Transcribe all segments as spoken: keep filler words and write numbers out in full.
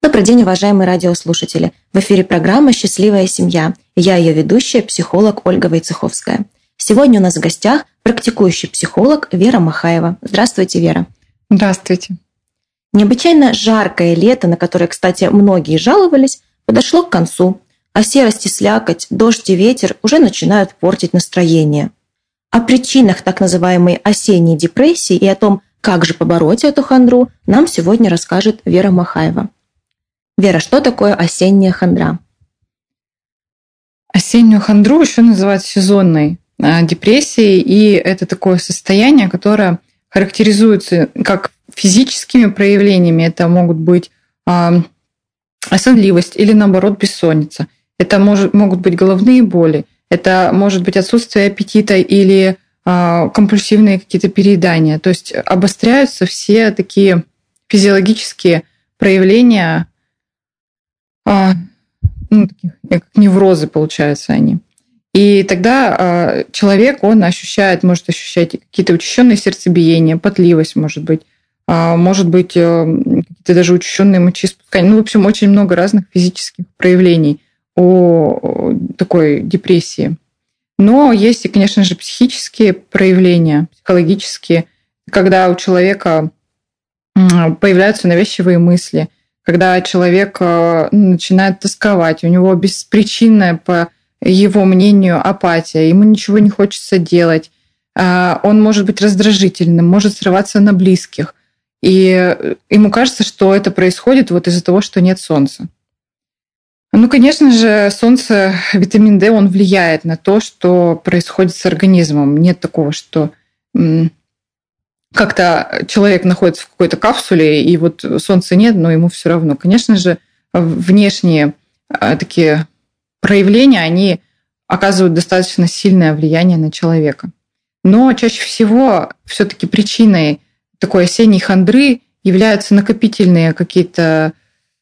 Добрый день, уважаемые радиослушатели. В эфире программа «Счастливая семья». Я ее ведущая, психолог Ольга Войцеховская. Сегодня у нас в гостях практикующий психолог Вера Махаева. Здравствуйте, Вера. Здравствуйте. Необычайно жаркое лето, на которое, кстати, многие жаловались, подошло к концу, а серость и слякоть, дождь и ветер уже начинают портить настроение. О причинах так называемой осенней депрессии и о том, как же побороть эту хандру, нам сегодня расскажет Вера Махаева. Вера, что такое осенняя хандра? Осеннюю хандру еще называют сезонной депрессией, и это такое состояние, которое характеризуется как физическими проявлениями. Это могут быть сонливость или, наоборот, бессонница. Это может, могут быть головные боли. Это может быть отсутствие аппетита или компульсивные какие-то переедания. То есть обостряются все такие физиологические проявления, ну, таких, как неврозы, получаются они. И тогда человек, он ощущает, может ощущать какие-то учащенные сердцебиения, потливость, может быть, может быть, какие-то даже учащенные мочеиспускания. Ну, в общем, очень много разных физических проявлений у такой депрессии. Но есть и, конечно же, психические проявления, психологические, когда у человека появляются навязчивые мысли, когда человек начинает тосковать, у него беспричинная, по его мнению, апатия, ему ничего не хочется делать, он может быть раздражительным, может срываться на близких, и ему кажется, что это происходит вот из-за того, что нет солнца. Ну, конечно же, солнце, витамин D, он влияет на то, что происходит с организмом. Нет такого, что как-то человек находится в какой-то капсуле, и вот солнца нет, но ему все равно. Конечно же, внешние такие проявления, они оказывают достаточно сильное влияние на человека. Но чаще всего все-таки причиной такой осенней хандры являются накопительные какие-то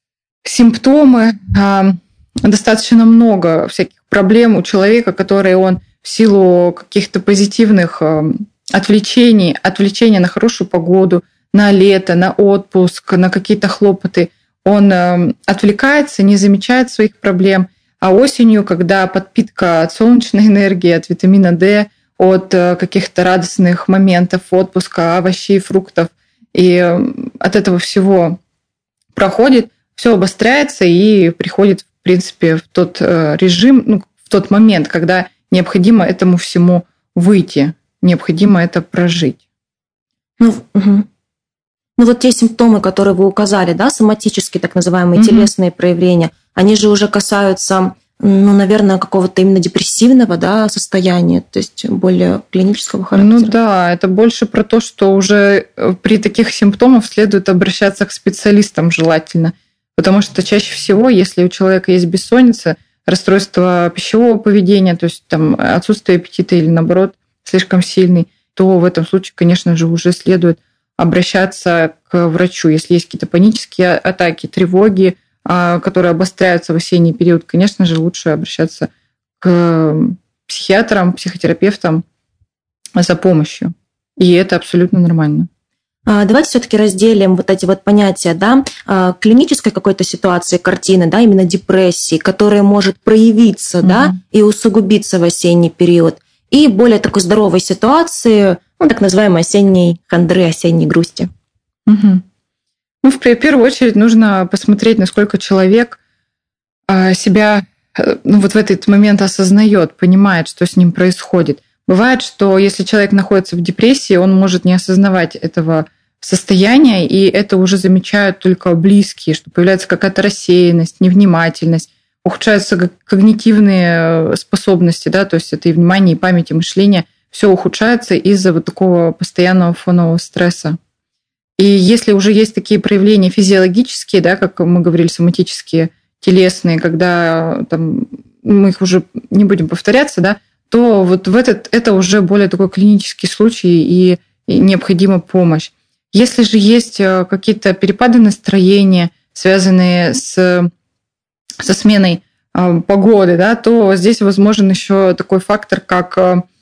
симптомы. Достаточно много всяких проблем у человека, которые он в силу каких-то позитивных отвлечений, отвлечения на хорошую погоду, на лето, на отпуск, на какие-то хлопоты, он отвлекается, не замечает своих проблем. А осенью, когда подпитка от солнечной энергии, от витамина D, от каких-то радостных моментов отпуска, овощей, фруктов, и от этого всего проходит, все обостряется и приходит, в принципе, в тот режим, ну, в тот момент, когда необходимо этому всему выйти, необходимо это прожить. Ну, угу. ну вот те симптомы, которые вы указали, да, соматические, так называемые, угу. телесные проявления, они же уже касаются, ну, наверное, какого-то именно депрессивного, да, состояния, то есть более клинического характера. Ну да, это больше про то, что уже при таких симптомах следует обращаться к специалистам желательно, потому что чаще всего, если у человека есть бессонница, расстройство пищевого поведения, то есть там отсутствие аппетита или, наоборот, слишком сильный, то в этом случае, конечно же, уже следует обращаться к врачу. Если есть какие-то панические атаки, тревоги, которые обостряются в осенний период, конечно же, лучше обращаться к психиатрам, психотерапевтам за помощью. И это абсолютно нормально. Давайте все-таки разделим вот эти вот понятия, да, клинической какой-то ситуации, картины, да, именно депрессии, которая может проявиться, угу. да, и усугубиться в осенний период, и более такой здоровой ситуации, ну, так называемой осенней хандры, осенней грусти. Угу. Ну, в первую очередь нужно посмотреть, насколько человек себя, ну, вот в этот момент осознает, понимает, что с ним происходит. Бывает, что если человек находится в депрессии, он может не осознавать этого состояния, и это уже замечают только близкие, что появляется какая-то рассеянность, невнимательность, ухудшаются когнитивные способности, да, то есть это и внимание, и память, и мышление, все ухудшается из-за вот такого постоянного фонового стресса. И если уже есть такие проявления физиологические, да, как мы говорили, соматические, телесные, когда там, мы их уже не будем повторяться, да, то вот в этот, это уже более такой клинический случай и, и необходима помощь. Если же есть какие-то перепады настроения, связанные с, со сменой э, погоды, да, то здесь возможен еще такой фактор, как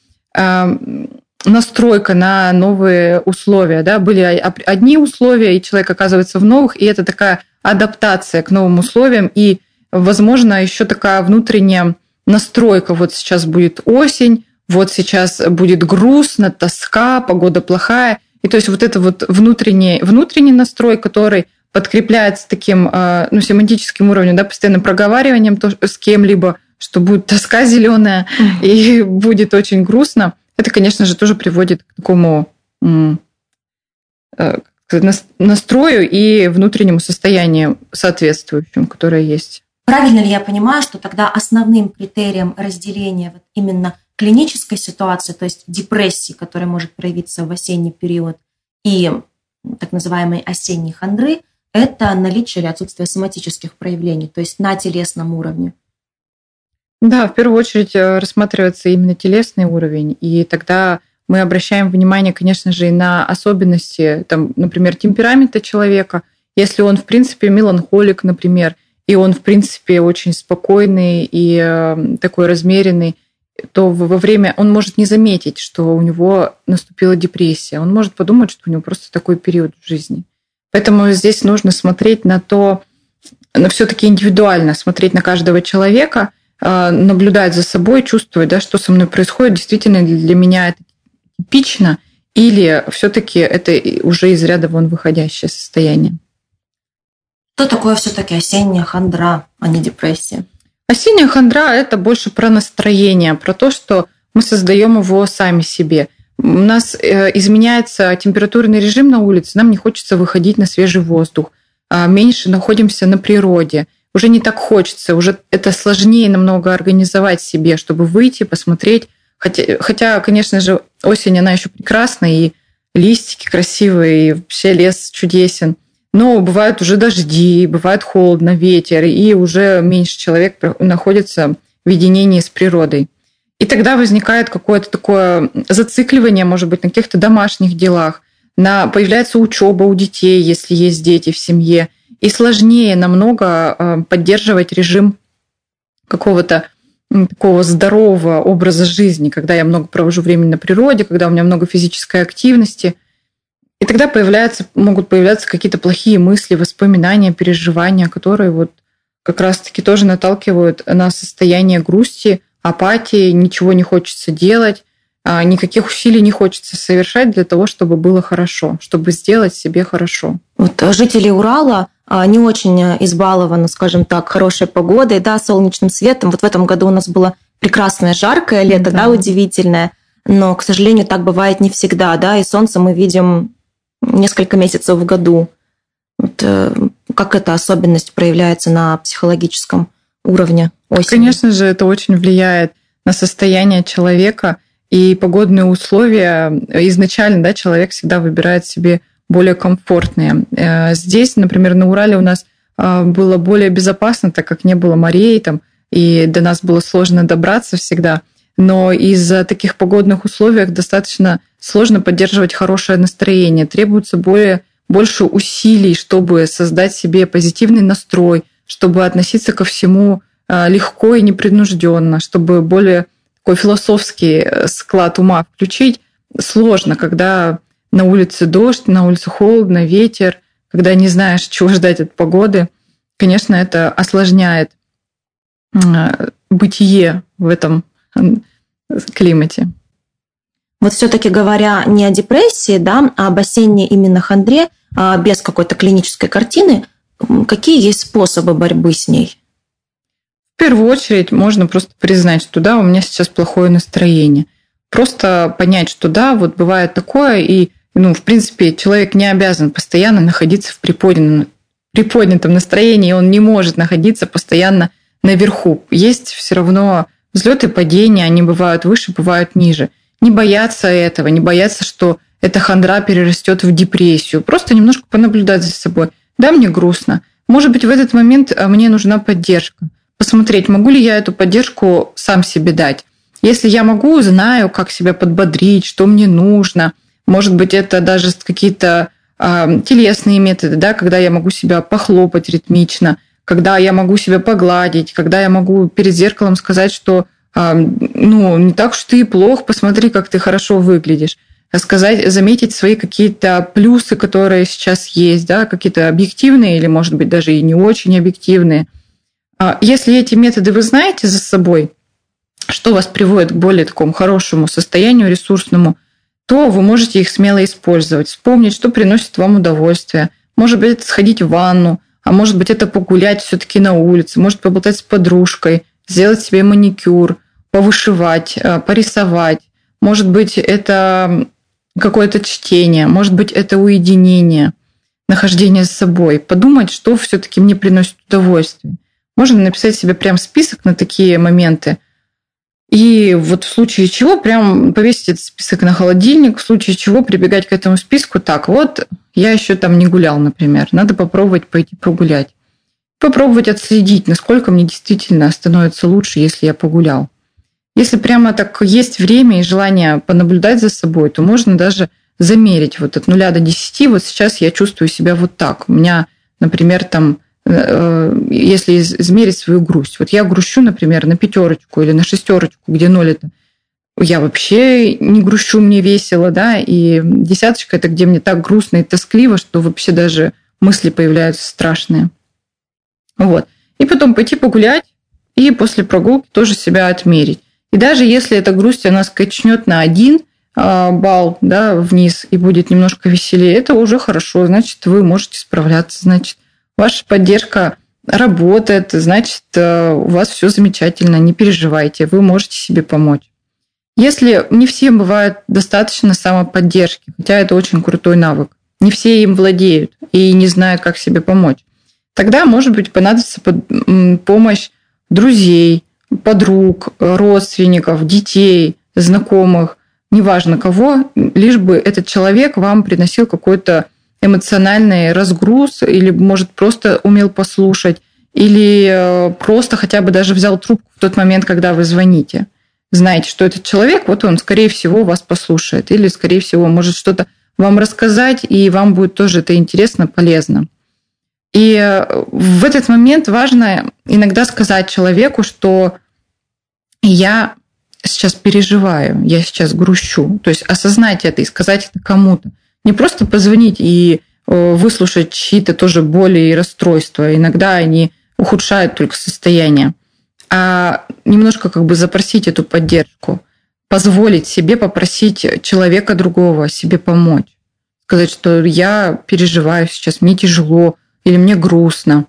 э, настройка на новые условия. Да. Были одни условия, и человек оказывается в новых, и это такая адаптация к новым условиям и, возможно, еще такая внутренняя настройка. Вот сейчас будет осень, вот сейчас будет грустно, тоска, погода плохая. И то есть вот это вот внутренний, внутренний настрой, который подкрепляется таким ну, семантическим уровнем, да, постоянным проговариванием то, с кем-либо, что будет тоска зеленая mm-hmm. и будет очень грустно. Это, конечно же, тоже приводит к такому настрою и внутреннему состоянию соответствующему, которое есть. Правильно ли я понимаю, что тогда основным критерием разделения вот именно клинической ситуации, то есть депрессии, которая может проявиться в осенний период, и так называемой осенней хандры, это наличие или отсутствие соматических проявлений, то есть на телесном уровне? Да, в первую очередь рассматривается именно телесный уровень, и тогда мы обращаем внимание, конечно же, и на особенности, там, например, темперамента человека. Если он, в принципе, меланхолик, например, и он, в принципе, очень спокойный и такой размеренный, то во время он может не заметить, что у него наступила депрессия. Он может подумать, что у него просто такой период в жизни. Поэтому здесь нужно смотреть на то, все-таки индивидуально смотреть на каждого человека, наблюдать за собой, чувствовать, да, что со мной происходит, действительно для меня это типично, или все-таки это уже из ряда вон выходящее состояние. Что такое все-таки осенняя хандра, а не депрессия? Осенняя хандра – это больше про настроение, про то, что мы создаем его сами себе. У нас изменяется температурный режим на улице, нам не хочется выходить на свежий воздух, меньше находимся на природе. Уже не так хочется, уже это сложнее намного организовать себе, чтобы выйти, посмотреть. Хотя, хотя, конечно же, осень, она еще прекрасна, и листики красивые, и вообще лес чудесен. Но бывают уже дожди, бывает холодно, ветер, и уже меньше человек находится в единении с природой. И тогда возникает какое-то такое зацикливание, может быть, на каких-то домашних делах, на, появляется учеба у детей, если есть дети в семье, и сложнее намного поддерживать режим какого-то такого здорового образа жизни, когда я много провожу времени на природе, когда у меня много физической активности. И тогда появляются, могут появляться какие-то плохие мысли, воспоминания, переживания, которые вот как раз-таки тоже наталкивают на состояние грусти, апатии, ничего не хочется делать, никаких усилий не хочется совершать для того, чтобы было хорошо, чтобы сделать себе хорошо. Вот жители Урала не очень избалованы, скажем так, хорошей погодой, да, солнечным светом. Вот в этом году у нас было прекрасное жаркое лето, да, да удивительное, но, к сожалению, так бывает не всегда, да, и солнце мы видим несколько месяцев в году. Вот, как эта особенность проявляется на психологическом уровне осени? Конечно же, это очень влияет на состояние человека, и погодные условия изначально, да, человек всегда выбирает себе более комфортные. Здесь, например, на Урале у нас было более безопасно, так как не было морей, там, и до нас было сложно добраться всегда. Но из-за таких погодных условий достаточно сложно поддерживать хорошее настроение. Требуется более, больше усилий, чтобы создать себе позитивный настрой, чтобы относиться ко всему легко и непринужденно, чтобы более такой философский склад ума включить. Сложно, когда на улице дождь, на улице холодно, ветер, когда не знаешь, чего ждать от погоды. Конечно, это осложняет бытие в этом климате. Вот все-таки говоря не о депрессии, да, а об осенней именно хандре, без какой-то клинической картины, какие есть способы борьбы с ней? В первую очередь можно просто признать, что да, у меня сейчас плохое настроение. Просто понять, что да, вот бывает такое, и, ну, в принципе, человек не обязан постоянно находиться в приподнятом, приподнятом настроении, он не может находиться постоянно наверху. Есть все равно взлеты и падения, они бывают выше, бывают ниже. Не бояться этого, не бояться, что эта хандра перерастет в депрессию. Просто немножко понаблюдать за собой. Да, мне грустно. Может быть, в этот момент мне нужна поддержка. Посмотреть, могу ли я эту поддержку сам себе дать. Если я могу, знаю, как себя подбодрить, что мне нужно. Может быть, это даже какие-то э, телесные методы, да, когда я могу себя похлопать ритмично, когда я могу себя погладить, когда я могу перед зеркалом сказать, что э, ну, не так уж ты и плох, посмотри, как ты хорошо выглядишь. сказать, заметить свои какие-то плюсы, которые сейчас есть, да, какие-то объективные или, может быть, даже и не очень объективные. Если эти методы вы знаете за собой, что вас приводит к более такому хорошему состоянию ресурсному, то вы можете их смело использовать. Вспомнить, что приносит вам удовольствие. Может быть, это сходить в ванну, а может быть, это погулять все-таки на улице, может поболтать с подружкой, сделать себе маникюр, повышивать, порисовать. Может быть, это какое-то чтение, может быть, это уединение, нахождение с собой. Подумать, что все-таки мне приносит удовольствие. Можно написать себе прям список на такие моменты. И вот в случае чего прям повесить этот список на холодильник, в случае чего прибегать к этому списку. Так, вот я еще там не гулял, например. Надо попробовать пойти прогулять. Попробовать отследить, насколько мне действительно становится лучше, если я погулял. Если прямо так есть время и желание понаблюдать за собой, то можно даже замерить вот от нуля до десяти. Вот сейчас я чувствую себя вот так. У меня, например, там, если измерить свою грусть. Вот я грущу, например, на пятерочку или на шестерочку, где ноль это я вообще не грущу, мне весело, да, и десяточка это где мне так грустно и тоскливо, что вообще даже мысли появляются страшные. Вот. И потом пойти погулять, и после прогулки тоже себя отмерить. И даже если эта грусть, она скачнет на один балл, да, вниз и будет немножко веселее, это уже хорошо, значит, вы можете справляться, значит, ваша поддержка работает, значит, у вас все замечательно, не переживайте, вы можете себе помочь. Если не всем бывает достаточно самоподдержки, хотя это очень крутой навык, не все им владеют и не знают, как себе помочь, тогда, может быть, понадобится помощь друзей, подруг, родственников, детей, знакомых, неважно кого, лишь бы этот человек вам приносил какой-то эмоциональный разгруз или, может, просто умел послушать, или просто хотя бы даже взял трубку в тот момент, когда вы звоните. Знаете, что этот человек, вот он, скорее всего, вас послушает, или, скорее всего, может что-то вам рассказать, и вам будет тоже это интересно, полезно. И в этот момент важно иногда сказать человеку, что я сейчас переживаю, я сейчас грущу. То есть осознать это и сказать это кому-то. Не просто позвонить и выслушать чьи-то тоже боли и расстройства. Иногда они ухудшают только состояние. А немножко как бы запросить эту поддержку. Позволить себе попросить человека другого себе помочь. Сказать, что я переживаю сейчас, мне тяжело, или мне грустно.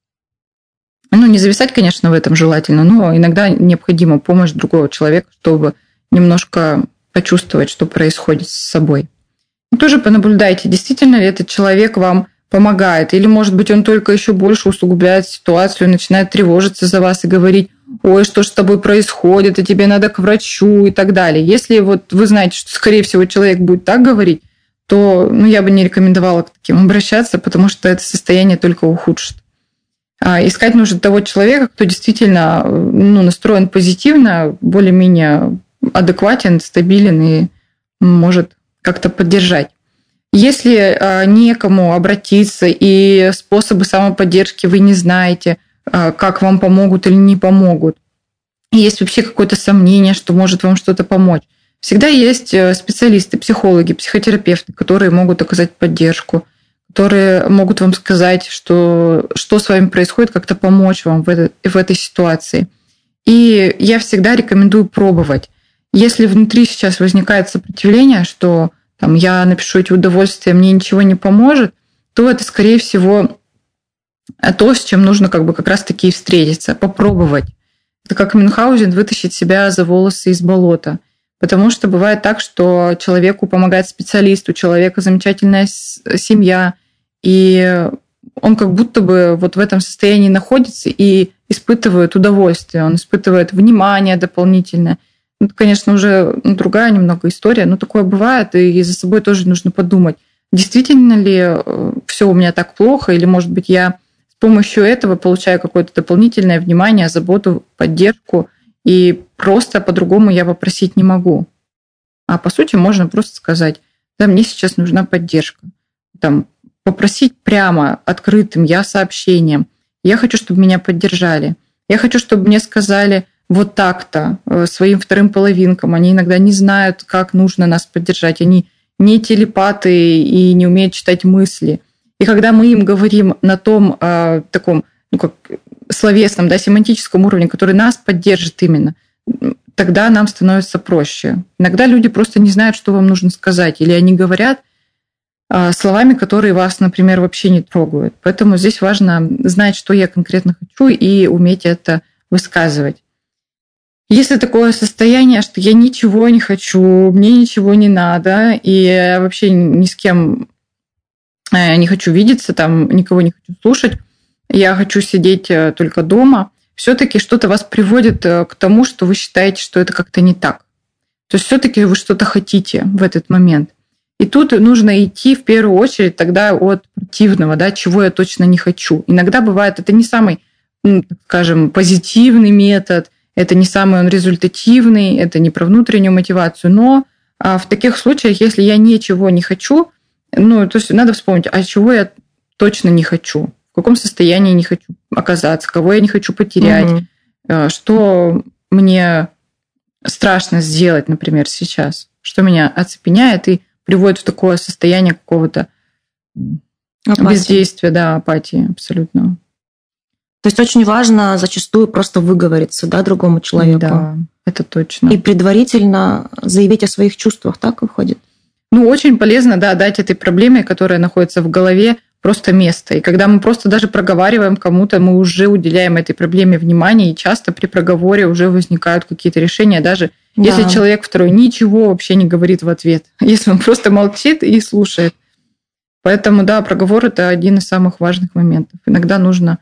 Ну, не зависать, конечно, в этом желательно, но иногда необходима помощь другого человека, чтобы немножко почувствовать, что происходит с собой. И тоже понаблюдайте, действительно ли этот человек вам помогает, или, может быть, он только еще больше усугубляет ситуацию, начинает тревожиться за вас и говорить: ой, что ж с тобой происходит, и тебе надо к врачу и так далее. Если вот вы знаете, что, скорее всего, человек будет так говорить, то ну, я бы не рекомендовала к таким обращаться, потому что это состояние только ухудшит. А искать нужно того человека, кто действительно ну, настроен позитивно, более-менее адекватен, стабилен и может как-то поддержать. Если некому обратиться и способы самоподдержки вы не знаете, как вам помогут или не помогут, есть вообще какое-то сомнение, что может вам что-то помочь, всегда есть специалисты, психологи, психотерапевты, которые могут оказать поддержку, которые могут вам сказать, что, что с вами происходит, как-то помочь вам в, это, в этой ситуации. И я всегда рекомендую пробовать. Если внутри сейчас возникает сопротивление, что там, я напишу эти удовольствия, мне ничего не поможет, то это, скорее всего, то, с чем нужно как бы как раз-таки и встретиться, попробовать. Это как Мюнхгаузен вытащить себя за волосы из болота. Потому что бывает так, что человеку помогает специалист, у человека замечательная семья, и он как будто бы вот в этом состоянии находится и испытывает удовольствие, он испытывает внимание дополнительное. Это, конечно, уже другая немного история, но такое бывает, и за собой тоже нужно подумать, действительно ли все у меня так плохо, или, может быть, я с помощью этого получаю какое-то дополнительное внимание, заботу, поддержку, и просто по-другому я попросить не могу. А по сути можно просто сказать: да, мне сейчас нужна поддержка. Там, попросить прямо, открытым я сообщением. Я хочу, чтобы меня поддержали. Я хочу, чтобы мне сказали, вот так-то своим вторым половинкам. Они иногда не знают, как нужно нас поддержать. Они не телепаты и не умеют читать мысли. И когда мы им говорим на том э, таком, ну, как словесном, да, семантическом уровне, который нас поддержит именно, тогда нам становится проще. Иногда люди просто не знают, что вам нужно сказать, или они говорят э, словами, которые вас, например, вообще не трогают. Поэтому здесь важно знать, что я конкретно хочу, и уметь это высказывать. Если такое состояние, что я ничего не хочу, мне ничего не надо, и я вообще ни с кем не хочу видеться, там, никого не хочу слушать, я хочу сидеть только дома, все-таки что-то вас приводит к тому, что вы считаете, что это как-то не так. То есть все-таки вы что-то хотите в этот момент. И тут нужно идти в первую очередь тогда от противного, да, чего я точно не хочу. Иногда бывает, это не самый, ну, скажем, позитивный метод, это не самый он результативный, это не про внутреннюю мотивацию, но в таких случаях, если я ничего не хочу, ну, то есть надо вспомнить, а чего я точно не хочу, в каком состоянии не хочу оказаться, кого я не хочу потерять, угу. Что мне страшно сделать, например, сейчас, что меня оцепеняет и приводит в такое состояние какого-то апатии. Бездействия, да, апатии абсолютно. То есть очень важно зачастую просто выговориться, да, другому человеку. Да, это точно. И предварительно заявить о своих чувствах, так выходит? Ну, очень полезно, да, дать этой проблеме, которая находится в голове, просто место. И когда мы просто даже проговариваем кому-то, мы уже уделяем этой проблеме внимание, и часто при проговоре уже возникают какие-то решения, даже да. Если человек второй ничего вообще не говорит в ответ, если он просто молчит и слушает. Поэтому, да, проговор – это один из самых важных моментов. Иногда нужно...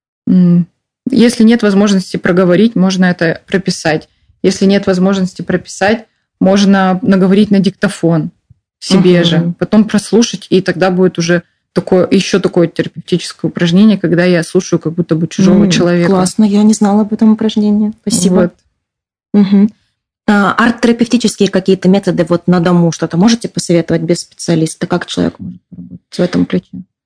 Если нет возможности проговорить, можно это прописать. Если нет возможности прописать, можно наговорить на диктофон себе угу. же, потом прослушать, и тогда будет уже такое, еще такое терапевтическое упражнение, когда я слушаю как будто бы чужого mm, человека. Классно, я не знала об этом упражнении. Спасибо. Вот. Угу. А, арт-терапевтические какие-то методы вот на дому что-то можете посоветовать без специалиста? Как человек может работать в этом ключе?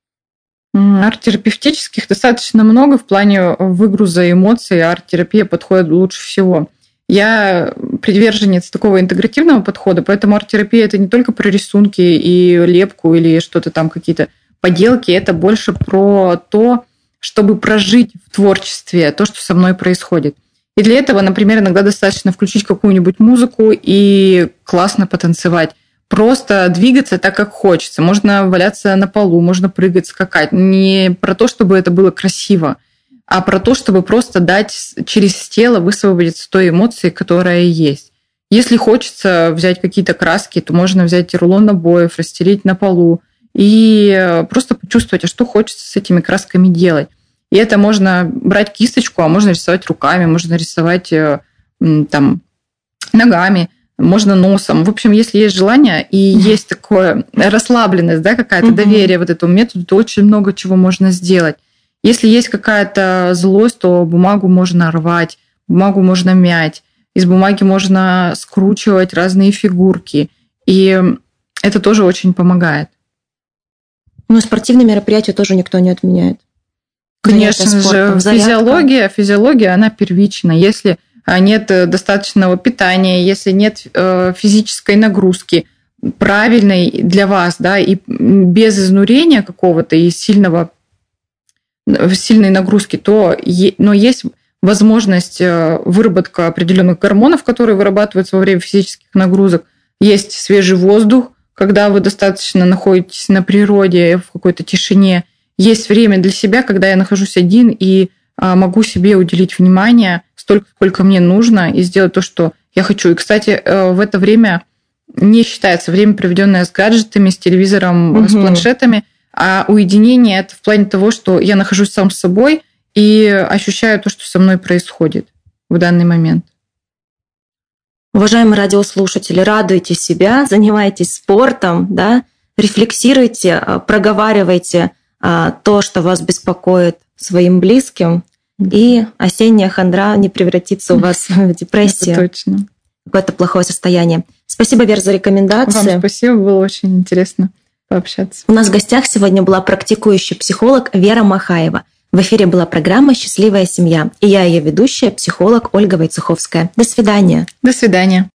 Арт-терапевтических достаточно много в плане выгруза эмоций. Арт-терапия подходит лучше всего. Я приверженец такого интегративного подхода, поэтому арт-терапия – это не только про рисунки и лепку или что-то там, какие-то поделки, это больше про то, чтобы прожить в творчестве то, что со мной происходит. И для этого, например, иногда достаточно включить какую-нибудь музыку и классно потанцевать. Просто двигаться так, как хочется. Можно валяться на полу, можно прыгать, скакать. Не про то, чтобы это было красиво, а про то, чтобы просто дать через тело высвободиться той эмоции, которая есть. Если хочется взять какие-то краски, то можно взять рулон обоев, расстелить на полу и просто почувствовать, а что хочется с этими красками делать. И это можно брать кисточку, а можно рисовать руками, можно рисовать там, ногами, можно носом. В общем, если есть желание и есть такое расслабленность, да, какая-то угу. доверие вот этому методу, то очень много чего можно сделать. Если есть какая-то злость, то бумагу можно рвать, бумагу можно мять, из бумаги можно скручивать разные фигурки. И это тоже очень помогает. Ну, спортивные мероприятия тоже никто не отменяет. Конечно же, физиология, физиология, она первична. Если нет достаточного питания, если нет физической нагрузки, правильной для вас, да, и без изнурения какого-то и сильного, сильной нагрузки, то но есть возможность выработка определенных гормонов, которые вырабатываются во время физических нагрузок. Есть свежий воздух, когда вы достаточно находитесь на природе, в какой-то тишине. Есть время для себя, когда я нахожусь один и могу себе уделить внимание столько, сколько мне нужно, и сделать то, что я хочу. И, кстати, в это время не считается время, проведенное с гаджетами, с телевизором, угу. с планшетами, а уединение – это в плане того, что я нахожусь сам с собой и ощущаю то, что со мной происходит в данный момент. Уважаемые радиослушатели, радуйте себя, занимайтесь спортом, да, рефлексируйте, проговаривайте то, что вас беспокоит своим близким, и осенняя хандра не превратится у вас в депрессию. Это точно. Какое-то плохое состояние. Спасибо, Вера, за рекомендации. Вам спасибо, было очень интересно пообщаться. У нас в гостях сегодня была практикующий психолог Вера Махаева. В эфире была программа «Счастливая семья», и я ее ведущая, психолог Ольга Войцеховская. До свидания. До свидания.